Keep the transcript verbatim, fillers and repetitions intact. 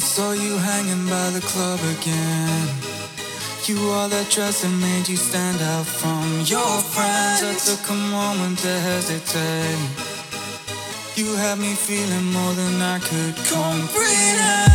Saw you hanging by the club again. You wore that dress that made you stand out from your friends. I took a moment to hesitate. You had me feeling more than I could comprehend.